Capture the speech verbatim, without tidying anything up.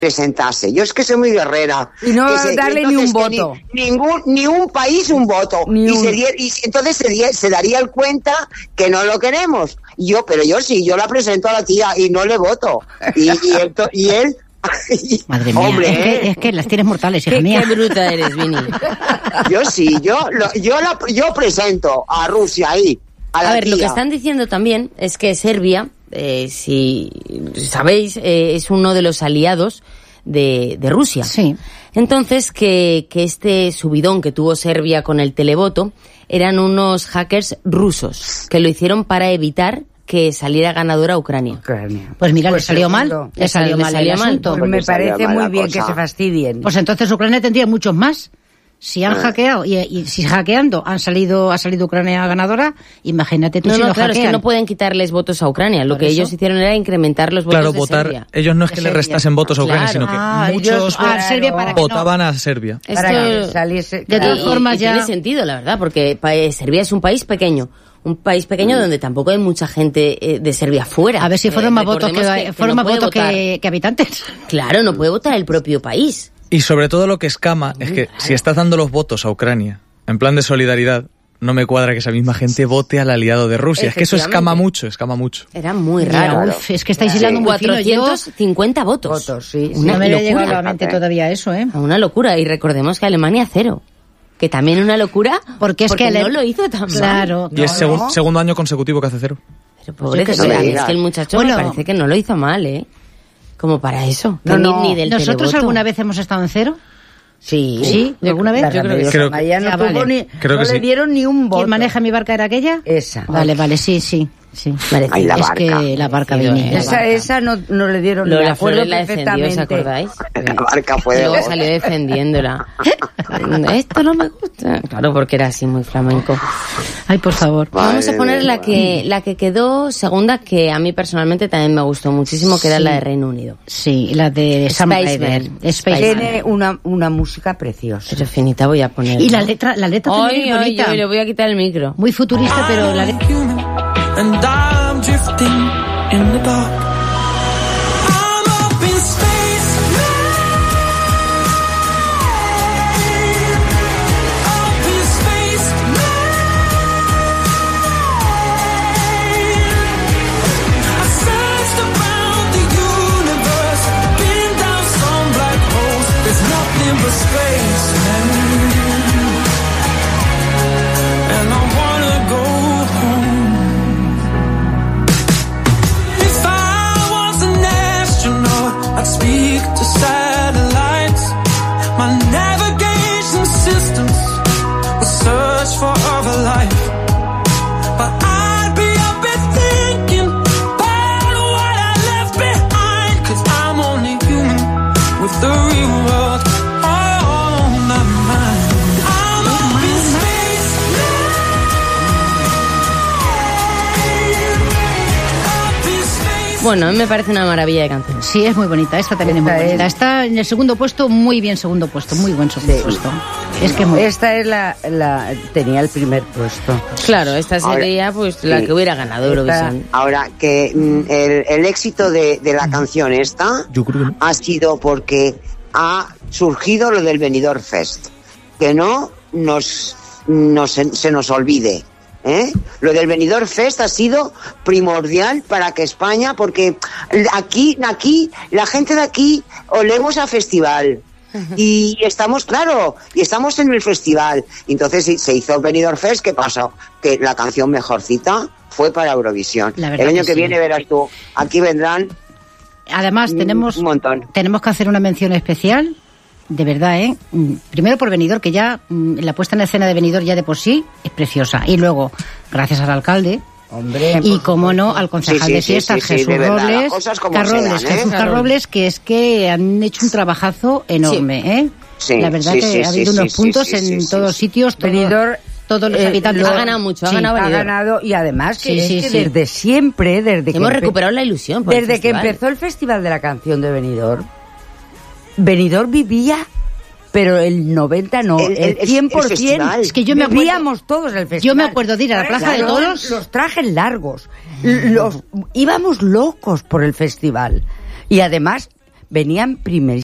presentase. Yo es que soy muy guerrera. Y no se, darle ni un voto. Ni, ningún, ni un país un voto. Ni y, un... Se, y entonces se, se daría el cuenta que no lo queremos. Yo, pero yo sí, yo la presento a la tía y no le voto. Y, y, él, y él Madre mía, hombre, es, que, es que las tienes mortales, hija ¿Qué, mía. qué bruta eres, Vini. Yo sí, yo lo, yo, la, yo presento a Rusia ahí. A, a la ver, tía. Lo que están diciendo también es que Serbia, eh, si sabéis, eh, es uno de los aliados de, de Rusia. Sí. Entonces, que, que este subidón que tuvo Serbia con el televoto eran unos hackers rusos que lo hicieron para evitar que saliera ganadora Ucrania. Ucrania. Pues mira, pues le salió mal. Le salió mal el asunto. Pues me parece muy bien cosa. que se fastidien. Pues entonces Ucrania tendría muchos más. Si han ah. hackeado y, y si hackeando han salido ha salido Ucrania ganadora, imagínate tú no, si no, lo claro, hackean. Es que no pueden quitarles votos a Ucrania. Lo ¿Por que eso? ellos hicieron era incrementar los votos claro, de votar, Serbia. ellos no es que de le restasen votos a Ucrania, claro. sino que ah, muchos ellos, a Serbia para que votaban no. a Serbia. Esto, para que saliese, de todas y, formas y ya tiene sentido, la verdad, porque Serbia es un país pequeño. Un país pequeño mm. donde tampoco hay mucha gente eh, de Serbia fuera. A ver si fueron eh, más votos que, que, fueron no más votos que, que habitantes. Claro, no puede votar el propio país. Y sobre todo lo que escama es que claro. si estás dando los votos a Ucrania en plan de solidaridad, no me cuadra que esa misma gente vote al aliado de Rusia. Es que eso escama mucho, escama mucho. Era muy raro. Ya, uf, es que estáis hilando sí. muy fino. cuatrocientos cincuenta votos. votos sí. Una no me ha llegado a la mente todavía eso, ¿eh? Una locura. Y recordemos que Alemania cero. Que también una locura porque es porque que no le... lo hizo tan claro, mal. Y es no, seg- no. segundo año consecutivo que hace cero. Pero pobre que, sea, es que el muchacho bueno, me parece que no lo hizo mal, ¿eh? Como para eso. No, ni, no. ni del ¿Nosotros televoto. alguna vez hemos estado en cero? Sí. ¿Sí? ¿Alguna vez? Yo creo que creo, sí. No, no, vale. ni, creo no que le sí. dieron ni un voto. ¿Quién maneja mi barca era aquella? Esa. Vale, vale, sí, sí. Sí. Ay, la es barca. que la barca viene. Esa, barca. esa no, no le dieron Lo ni la acuerdo Flores la defendió, ¿os acordáis? La barca fue de Luego oro. salió defendiéndola. Esto no me gusta. Claro, porque era así muy flamenco. Ay, por favor. Vamos a poner la Madre que la que quedó segunda, que a mí personalmente también me gustó muchísimo, que era Sí. la de Reino Unido. Sí, la de Sam Spaceman. Ryder. Spaceman. Tiene una, una música preciosa. Pero finita voy a poner. Y la letra, la letra también Ay, es ay, bonita. ay, le voy a quitar el micro. Muy futurista, pero la letra... And I'm drifting in the dark. I'm up in space, up in space. I searched around the universe, been down some black holes. There's nothing but space, and I wanna go home. I'd speak to satellites. My navigation systems would search for other life. But I'd be up and thinking about what I left behind. Cause I'm only human with the real world on my mind. I'm up in space up in space. Bueno, a mí me parece una maravilla de canción. Sí, es muy bonita. Esta también Esta es muy bonita. es- Está en el segundo puesto, muy bien segundo puesto, muy buen segundo Sí. puesto. Es que muy... Esta es la, la tenía el primer puesto. Claro, esta Ahora, sería pues la sí. que hubiera ganado Eurovisión. Ahora, que mm, el, el éxito de, de la canción esta Yo creo que no. ha sido porque ha surgido lo del Benidorm Fest. Que no nos, nos se nos olvide. ¿Eh? Lo del Benidorm Fest ha sido primordial para que España, porque aquí, aquí, la gente de aquí olemos a festival. Y estamos, claro, y estamos en el festival. Entonces sí, se hizo el Benidorm Fest. ¿Qué pasó? Que la canción mejorcita fue para Eurovisión. La verdad El año que que sí. viene verás tú, aquí vendrán Además, un- tenemos, un montón. tenemos que hacer una mención especial, de verdad, ¿eh? Mm, Primero por Benidorm, que ya mm, la puesta en escena de Benidorm ya de por sí es preciosa. Y luego, gracias al alcde, Hombre, y como no, al concejal Sí, sí, de sí, fiestas, sí, sí, Jesús de verdad, las Robles, cosas como Carrobles, sean, ¿eh? Jesús Carrobles, que es que han hecho un trabajazo enorme, ¿eh? Sí, La verdad sí, que sí, ha sí, habido sí, unos sí, puntos sí, en sí, sí, todos sí. sitios, todo- Benidorm, todos los eh, habitantes. lo- ha ganado mucho, ha Sí, ganado ha Benidorm. ganado, y además que, Sí, es sí, que sí. desde siempre, desde que Hemos empe- recuperado la ilusión por el desde que festival. empezó el Festival de la Canción de Benidorm, Benidorm vivía, pero el noventa no, El- el, el- el cien por ciento. festival. Es que yo me acuerdo- vivíamos todos el festival. Yo me acuerdo de ir a la Plaza de Claro, Toros. Los trajes largos. Los, íbamos locos por el festival. Y además, venían primer